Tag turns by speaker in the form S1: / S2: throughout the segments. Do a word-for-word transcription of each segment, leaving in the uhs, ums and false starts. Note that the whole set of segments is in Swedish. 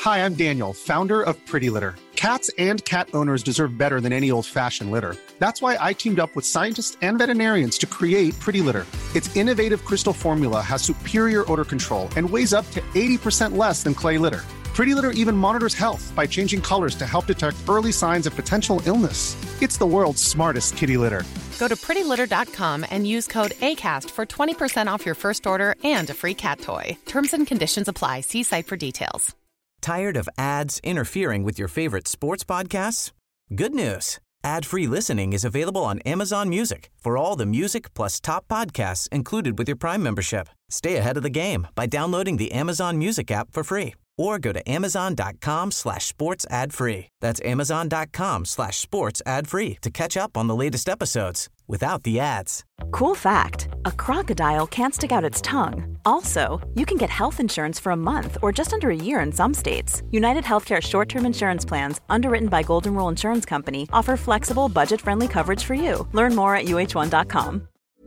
S1: Hi, I'm Daniel, founder of Pretty Litter. Cats and cat owners deserve better than any old-fashioned litter. That's why I teamed up with scientists and veterinarians to create Pretty Litter. Its innovative crystal formula has superior odor control and weighs up to eighty percent less than clay litter. Pretty Litter even monitors health by changing colors to help detect early signs of potential illness. It's the world's smartest kitty litter.
S2: Go to pretty litter dot com and use code ACAST for twenty percent off your first order and a free cat toy. Terms and conditions apply. See site for details.
S3: Tired of ads interfering with your favorite sports podcasts? Good news. Ad-free listening is available on Amazon Music for all the music plus top podcasts included with your Prime membership. Stay ahead of the game by downloading the Amazon Music app for free or go to amazon.com slash sports ad free. That's amazon.com slash sports ad free to catch up on the latest episodes without the ads.
S4: Cool fact, a crocodile can't stick out its tongue. Also, you can get health insurance for a month or just under a year in some states. United Healthcare short-term insurance plans, underwritten by Golden Rule Insurance Company, offer flexible, budget-friendly coverage for you. Learn more at U H one dot com.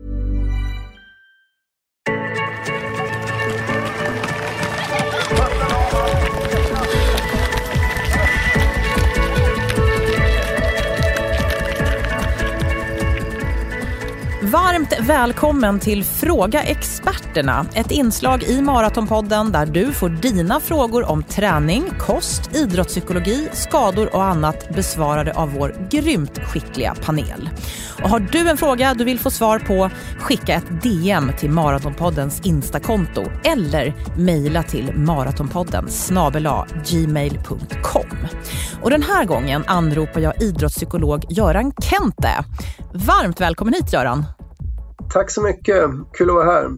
S5: Varmt välkommen till Fråga experterna, ett inslag i Maratonpodden där du får dina frågor om träning, kost, idrottspsykologi, skador och annat besvarade av vår grymt skickliga panel. Och har du en fråga du vill få svar på, skicka ett D M till Maratonpoddens Instakonto eller mejla till maratonpodden snabel-a gmail punkt com. Och den här gången anropar jag idrottspsykolog Göran Kente. Varmt välkommen hit, Göran.
S6: Tack så mycket, kul att vara här.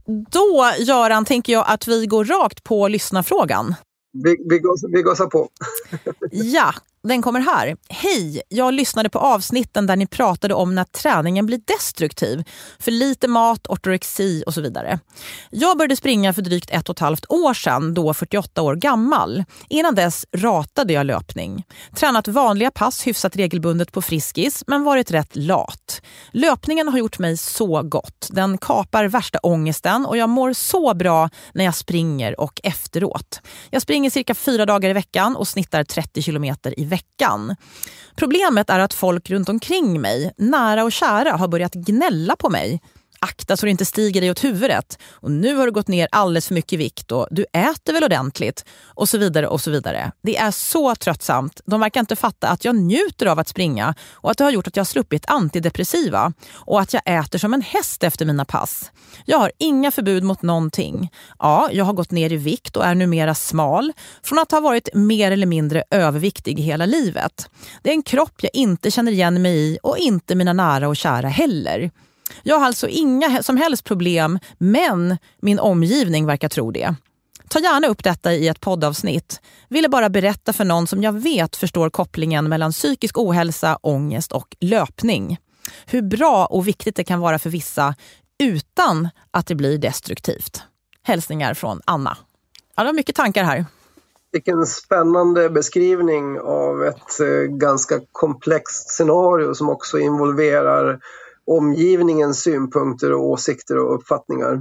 S5: Då, Göran, tänker jag att vi går rakt på lyssnarfrågan.
S6: Vi, vi, går, vi går på.
S5: Ja, den kommer här. Hej, jag lyssnade på avsnitten där ni pratade om när träningen blir destruktiv. För lite mat, ortorexi och så vidare. Jag började springa för drygt ett och ett halvt år sedan, då fyrtioåtta år gammal. Innan dess ratade jag löpning. Tränat vanliga pass hyfsat regelbundet på Friskis, men varit rätt lat. Löpningen har gjort mig så gott. Den kapar värsta ångesten och jag mår så bra när jag springer och efteråt. Jag springer cirka fyra dagar i veckan och snittar trettio kilometer i veckan. Problemet är att folk runt omkring mig, nära och kära, har börjat gnälla på mig. Akta så du inte stiger dig åt huvudet. Och nu har du gått ner alldeles för mycket vikt och du äter väl ordentligt. Och så vidare och så vidare. Det är så tröttsamt. De verkar inte fatta att jag njuter av att springa och att det har gjort att jag har sluppit antidepressiva. Och att jag äter som en häst efter mina pass. Jag har inga förbud mot någonting. Ja, jag har gått ner i vikt och är numera smal. Från att ha varit mer eller mindre överviktig hela livet. Det är en kropp jag inte känner igen mig i och inte mina nära och kära heller. Jag har alltså inga som helst problem, men min omgivning verkar tro det. Ta gärna upp detta i ett poddavsnitt. Ville bara berätta för någon som jag vet förstår kopplingen mellan psykisk ohälsa, ångest och löpning. Hur bra och viktigt det kan vara för vissa utan att det blir destruktivt. Hälsningar från Anna. Ja, det var mycket tankar här.
S6: Vilken spännande beskrivning av ett eh, ganska komplext scenario som också involverar omgivningens synpunkter och åsikter och uppfattningar.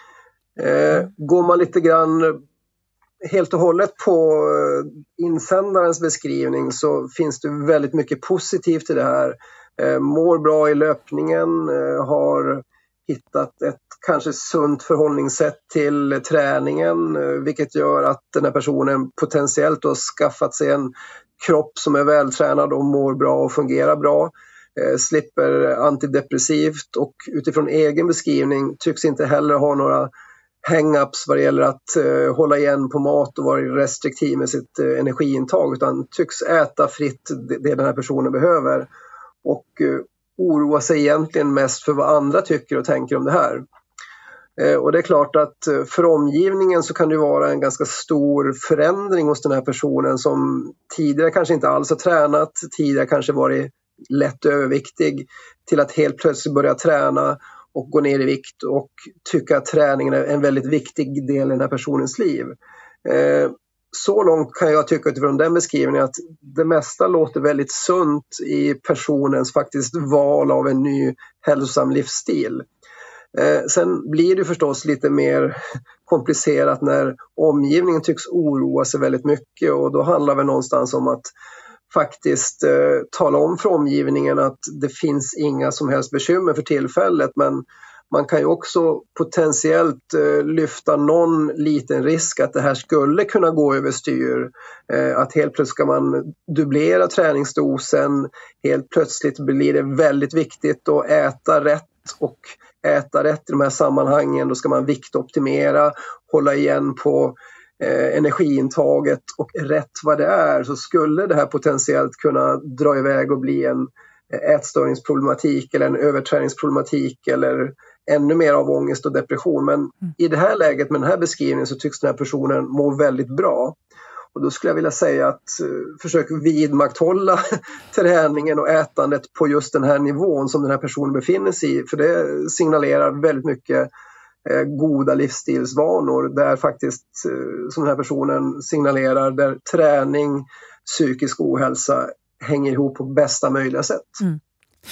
S6: Eh, går man lite grann helt och hållet på insändarens beskrivning så finns det väldigt mycket positivt i det här. Eh, mår bra i löpningen, eh, har hittat ett kanske sunt förhållningssätt till träningen, eh, vilket gör att den här personen potentiellt har skaffat sig en kropp som är vältränad och mår bra och fungerar bra. Eh, slipper antidepressivt och utifrån egen beskrivning tycks inte heller ha några hang-ups vad det gäller att eh, hålla igen på mat och vara restriktiv med sitt eh, energiintag, utan tycks äta fritt det, det den här personen behöver och eh, oroa sig egentligen mest för vad andra tycker och tänker om det här. Eh, och det är klart att eh, för omgivningen så kan det vara en ganska stor förändring hos den här personen som tidigare kanske inte alls har tränat, tidigare kanske varit lätt överviktig, till att helt plötsligt börja träna och gå ner i vikt och tycka att träningen är en väldigt viktig del i den här personens liv. Eh, så långt kan jag tycka utifrån den beskrivningen att det mesta låter väldigt sunt i personens faktiskt val av en ny hälsosam livsstil. Eh, sen blir det förstås lite mer komplicerat när omgivningen tycks oroa sig väldigt mycket, och då handlar det någonstans om att faktiskt eh, tala om för omgivningen att det finns inga som helst bekymmer för tillfället, men man kan ju också potentiellt eh, lyfta någon liten risk att det här skulle kunna gå överstyr. Eh, att helt plötsligt ska man dubblera träningsdosen, helt plötsligt blir det väldigt viktigt att äta rätt, och äta rätt i de här sammanhangen, då ska man viktoptimera, hålla igen på eh, energiintaget, och rätt vad det är så skulle det här potentiellt kunna dra iväg och bli en ätstörningsproblematik eller en överträningsproblematik eller ännu mer av ångest och depression. Men mm. i det här läget med den här beskrivningen så tycks den här personen må väldigt bra. Och då skulle jag vilja säga att uh, försök vidmakthålla träningen och ätandet på just den här nivån som den här personen befinner sig i. För det signalerar väldigt mycket uh, goda livsstilsvanor där faktiskt, uh, som den här personen signalerar, där träning, psykisk ohälsa hänger ihop på bästa möjliga sätt. Mm.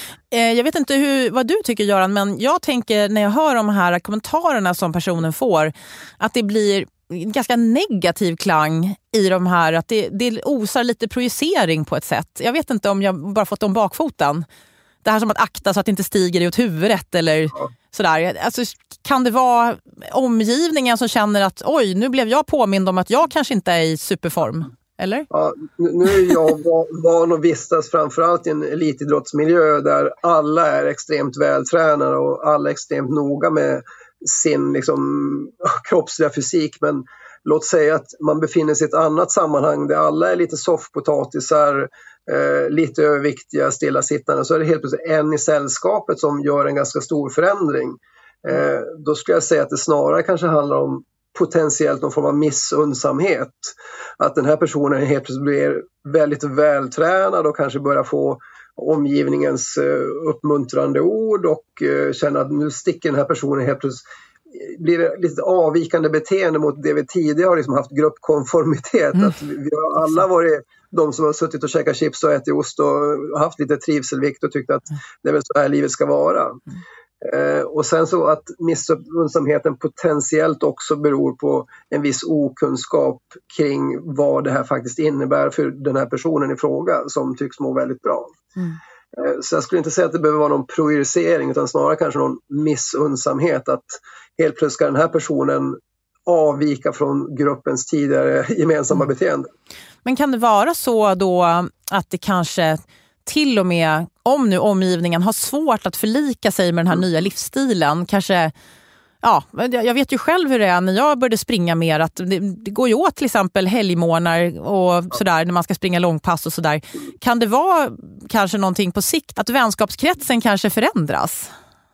S5: Jag vet inte hur, vad du tycker, Göran, men jag tänker när jag hör de här kommentarerna som personen får att det blir en ganska negativ klang i de här, att det, det osar lite projicering på ett sätt. Jag vet inte om jag bara fått dem bakfoten. Det här som att akta så att det inte stiger ut huvudet eller ja. sådär. Alltså, kan det vara omgivningen som känner att oj, nu blev jag påmind om att jag kanske inte är i superform? Eller?
S6: Ja, nu är jag van att vistas framförallt i en elitidrottsmiljö där alla är extremt vältränade och alla är extremt noga med sin liksom, kroppsliga fysik. Men låt säga att man befinner sig i ett annat sammanhang där alla är lite soffpotatisar, eh, lite överviktiga, stillasittande, så är det helt plötsligt en i sällskapet som gör en ganska stor förändring. Eh, då skulle jag säga att det snarare kanske handlar om potentiellt någon form av missunnsamhet. Att den här personen helt plötsligt blir väldigt vältränad och kanske börjar få omgivningens uh, uppmuntrande ord och uh, känner att nu sticker den här personen helt plötsligt, blir det lite avvikande beteende mot det vi tidigare har liksom haft gruppkonformitet. Mm. Att vi, vi har alla varit de som har suttit och käkat chips och ätit ost och haft lite trivselvikt och tyckt att det är väl så här livet ska vara. Mm. Eh, och sen så att missunnsamheten potentiellt också beror på en viss okunskap kring vad det här faktiskt innebär för den här personen i fråga som tycks må väldigt bra. Mm. Eh, så jag skulle inte säga att det behöver vara någon projicering utan snarare kanske någon missunnsamhet att helt plötsligt ska den här personen avvika från gruppens tidigare gemensamma mm. beteende.
S5: Men kan det vara så då att det kanske till och med, om nu omgivningen har svårt att förlika sig med den här mm. nya livsstilen, kanske, ja, jag vet ju själv hur det är när jag började springa mer, att det, det går ju åt till exempel helgmånader och sådär när man ska springa långpass och sådär. Kan det vara kanske någonting på sikt, att vänskapskretsen kanske förändras?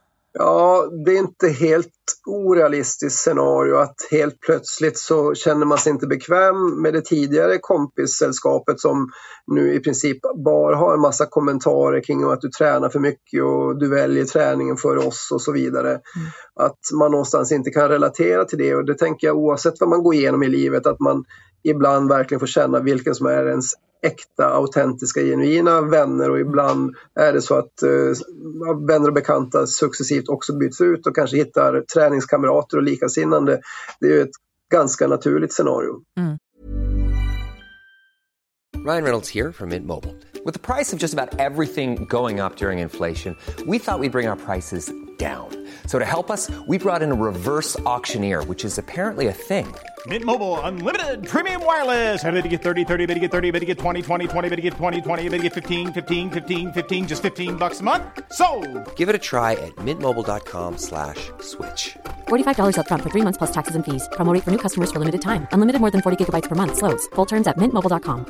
S6: Ja, det är inte helt orealistiskt scenario att helt plötsligt så känner man sig inte bekväm med det tidigare kompissällskapet som nu i princip bara har en massa kommentarer kring att du tränar för mycket och du väljer träningen för oss och så vidare. Mm. Att man någonstans inte kan relatera till det, och det tänker jag oavsett vad man går igenom i livet, att man ibland verkligen får känna vilken som är ens äkta, autentiska, genuina vänner, och ibland är det så att uh, vänner och bekanta successivt också byts ut och kanske hittar träningskamrater och likasinnande. Det är ju ett ganska naturligt scenario. Mm.
S7: Ryan Reynolds here from Mint Mobile. With the price of just about everything going up during inflation, we thought we'd bring our prices down. So to help us, we brought in a reverse auctioneer, which is apparently a thing.
S8: Mint Mobile Unlimited Premium Wireless. How to get thirty, thirty, how to get thirty, how to get twenty, twenty, twenty, how to get twenty, twenty, how to get fifteen, fifteen, fifteen, fifteen, just fifteen bucks a month? Sold!
S7: Give it a try at mintmobile.com slash switch.
S9: forty-five dollars up front for three months plus taxes and fees. Promo rate for new customers for limited time. Unlimited more than forty gigabytes per month. Slows full terms at mint mobile dot com.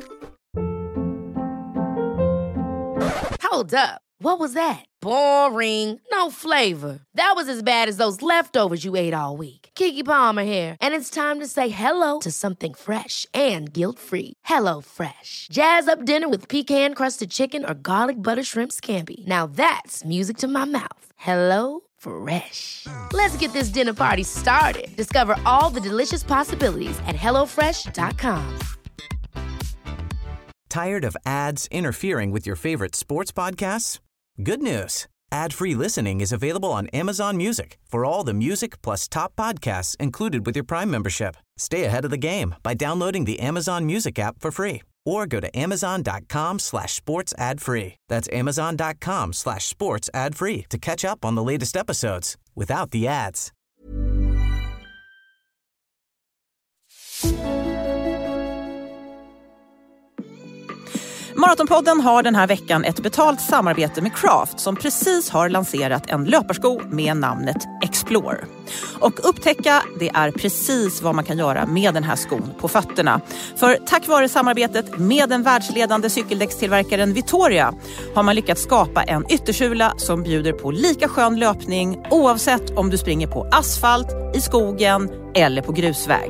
S10: Hold up. What was that? Boring. No flavor. That was as bad as those leftovers you ate all week. Keke Palmer here, and it's time to say hello to something fresh and guilt-free. Hello Fresh. Jazz up dinner with pecan-crusted chicken or garlic butter shrimp scampi. Now that's music to my mouth. Hello Fresh. Let's get this dinner party started. Discover all the delicious possibilities at hello fresh dot com.
S3: Tired of ads interfering with your favorite sports podcasts? Good news. Ad-free listening is available on Amazon Music for all the music plus top podcasts included with your Prime membership. Stay ahead of the game by downloading the Amazon Music app for free or go to amazon.com slash sports ad free. That's amazon.com slash sports ad free to catch up on the latest episodes without the ads.
S5: Maratonpodden har den här veckan ett betalt samarbete med Craft som precis har lanserat en löparsko med namnet Explore. Och upptäcka, det är precis vad man kan göra med den här skon på fötterna. För tack vare samarbetet med den världsledande cykeldäckstillverkaren Vittoria har man lyckats skapa en yttersula som bjuder på lika skön löpning oavsett om du springer på asfalt, i skogen eller på grusväg.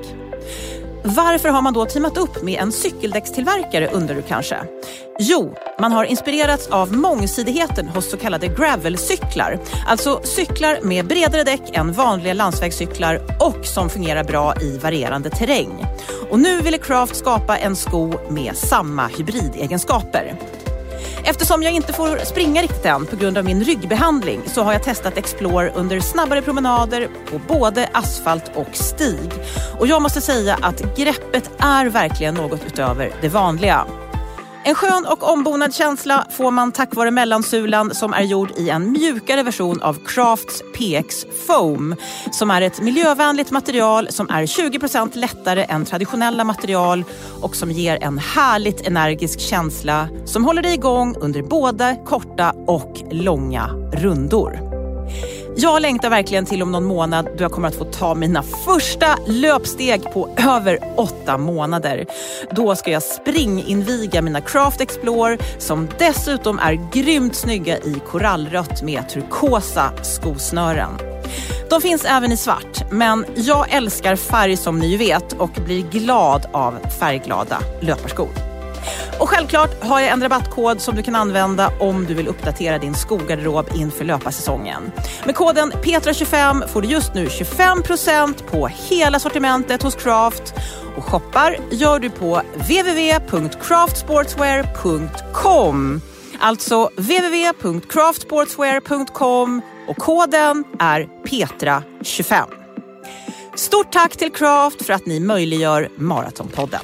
S5: Varför har man då teamat upp med en cykeldäckstillverkare, undrar du kanske? Jo, man har inspirerats av mångsidigheten hos så kallade gravelcyklar. Alltså cyklar med bredare däck än vanliga landsvägscyklar och som fungerar bra i varierande terräng. Och nu ville Craft skapa en sko med samma hybridegenskaper. Eftersom jag inte får springa riktigt än på grund av min ryggbehandling så har jag testat Explore under snabbare promenader på både asfalt och stig. Och jag måste säga att greppet är verkligen något utöver det vanliga. En skön och ombonad känsla får man tack vare mellansulan som är gjord i en mjukare version av Crafts P X Foam som är ett miljövänligt material som är tjugo procent lättare än traditionella material och som ger en härligt energisk känsla som håller dig igång under både korta och långa rundor. Jag längtar verkligen till om någon månad då jag kommer att få ta mina första löpsteg på över åtta månader. Då ska jag springinviga mina Craft Explore som dessutom är grymt snygga i korallrött med turkosa skosnören. De finns även i svart, men jag älskar färg som ni vet och blir glad av färgglada löparskor. Och självklart har jag en rabattkod som du kan använda om du vill uppdatera din skogarderob inför löparsäsongen. Med koden Petra tjugofem får du just nu tjugofem procent på hela sortimentet hos Craft. Och shoppar gör du på w w w punkt craft sportswear punkt com. Alltså w w w punkt craft sportswear punkt com och koden är Petra tjugofem. Stort tack till Craft för att ni möjliggör Maratonpodden.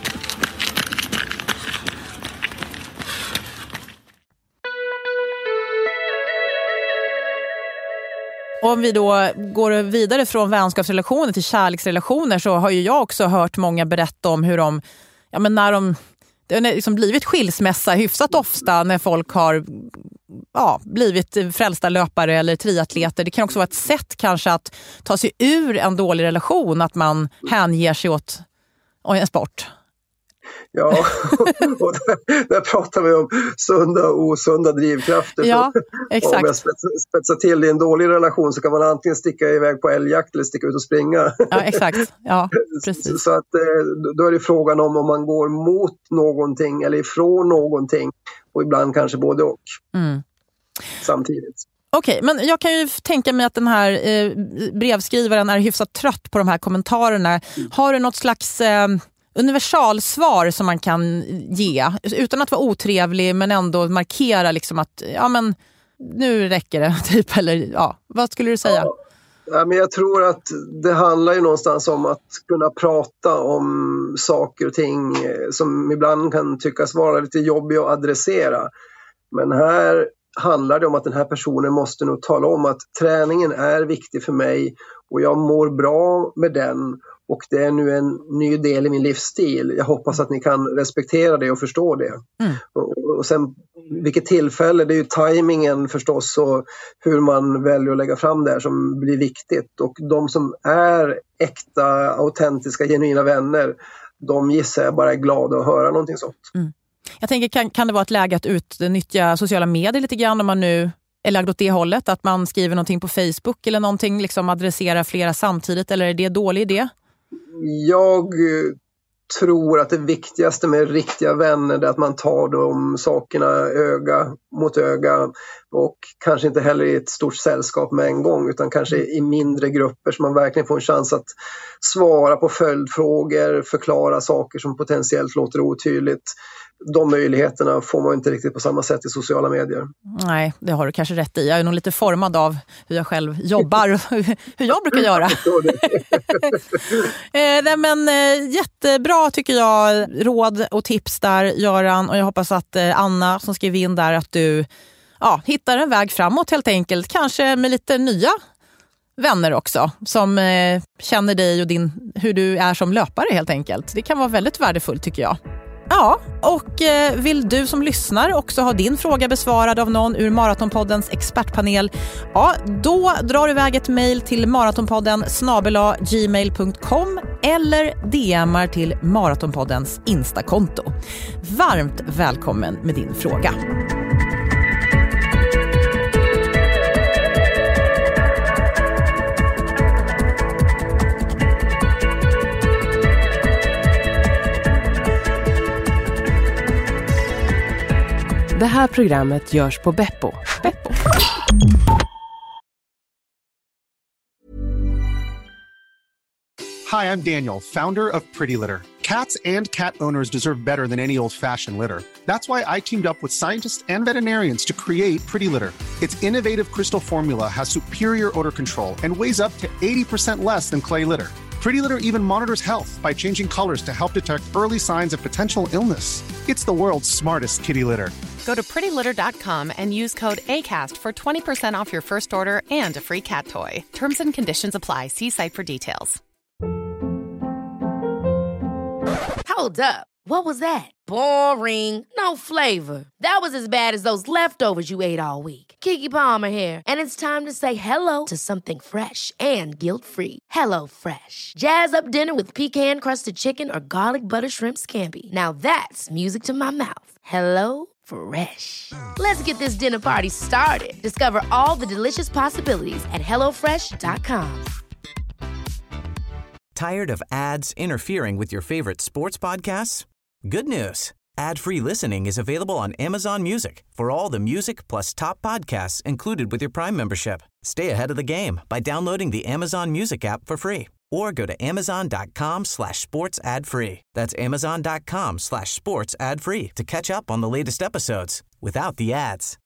S5: Om vi då går vidare från vänskapsrelationer till kärleksrelationer så har ju jag också hört många berätta om hur de, ja men när de, det har liksom blivit skilsmässa hyfsat ofta när folk har ja, blivit frälsta löpare eller triatleter. Det kan också vara ett sätt kanske att ta sig ur en dålig relation, att man hänger sig åt en sport.
S6: Ja, och där, där pratar vi om sunda och osunda drivkrafter.
S5: Ja, exakt.
S6: Om jag spetsar, spetsar till i en dålig relation så kan man antingen sticka iväg på älgjakt eller sticka ut och springa.
S5: Ja, exakt. Ja, precis.
S6: Så att, då är det frågan om om man går mot någonting eller ifrån någonting och ibland kanske både och
S5: mm.
S6: samtidigt.
S5: Okej, men jag kan ju tänka mig att den här eh, brevskrivaren är hyfsat trött på de här kommentarerna. Mm. Har du något slags... Eh, universalsvar som man kan ge utan att vara otrevlig men ändå markera liksom att ja men nu räcker det typ, eller ja, vad skulle du säga?
S6: Ja. Ja, men jag tror att det handlar ju någonstans om att kunna prata om saker och ting som ibland kan tyckas vara lite jobbiga att adressera. Men här handlar det om att den här personen måste nog tala om att träningen är viktig för mig och jag mår bra med den. Och det är nu en ny del i min livsstil. Jag hoppas att ni kan respektera det och förstå det.
S5: Mm.
S6: Och, och sen vilket tillfälle, det är ju tajmingen förstås och hur man väljer att lägga fram det här som blir viktigt. Och de som är äkta, autentiska, genuina vänner, de gissar jag bara är glada att höra någonting sånt.
S5: Mm. Jag tänker, kan, kan det vara ett läge att utnyttja sociala medier lite grann om man nu är lagd åt det hållet? Att man skriver någonting på Facebook eller någonting, liksom adresserar flera samtidigt, eller är det en dålig idé?
S6: Jag tror att det viktigaste med riktiga vänner är att man tar de sakerna öga mot öga och kanske inte heller i ett stort sällskap med en gång utan kanske i mindre grupper så man verkligen får en chans att svara på följdfrågor, förklara saker som potentiellt låter otydligt. de möjligheterna får man inte riktigt på samma sätt i sociala medier.
S5: Nej, det har du kanske rätt i. Jag är nog lite formad av hur jag själv jobbar och hur jag brukar göra. eh, nej, men, eh, jättebra tycker jag, råd och tips där, Göran. Och jag hoppas att eh, Anna som skrev in där, att du ja, hittar en väg framåt helt enkelt. Kanske med lite nya vänner också som eh, känner dig och din, hur du är som löpare helt enkelt. Det kan vara väldigt värdefullt tycker jag. Ja, och eh, vill du som lyssnar också ha din fråga besvarad av någon ur Maratonpoddens expertpanel, ja, då drar du iväg ett mejl till maratonpodden snabel-a gmail punkt com eller D M:ar till Maratonpoddens Instakonto. Varmt välkommen med din fråga.
S11: Det här programmet görs på Beppo. Beppo.
S1: Hi, I'm Daniel, founder of Pretty Litter. Cats and cat owners deserve better than any old-fashioned litter. That's why I teamed up with scientists and veterinarians to create Pretty Litter. Its innovative crystal formula has superior odor control and weighs up to eighty percent less than clay litter. Pretty Litter even monitors health by changing colors to help detect early signs of potential illness. It's the world's smartest kitty litter.
S2: Go to pretty litter dot com and use code ACAST for twenty percent off your first order and a free cat toy. Terms and conditions apply. See site for details.
S10: Hold up. What was that? Boring. No flavor. That was as bad as those leftovers you ate all week. Keke Palmer here, and it's time to say hello to something fresh and guilt-free. Hello Fresh. Jazz up dinner with pecan-crusted chicken or garlic butter shrimp scampi. Now that's music to my mouth. Hello Fresh. Let's get this dinner party started. Discover all the delicious possibilities at hello fresh dot com.
S3: Tired of ads interfering with your favorite sports podcasts? Good news. Ad-free listening is available on Amazon Music for all the music plus top podcasts included with your Prime membership. Stay ahead of the game by downloading the Amazon Music app for free or go to amazon.com slash sports ad free. That's amazon.com slash sports ad free to catch up on the latest episodes without the ads.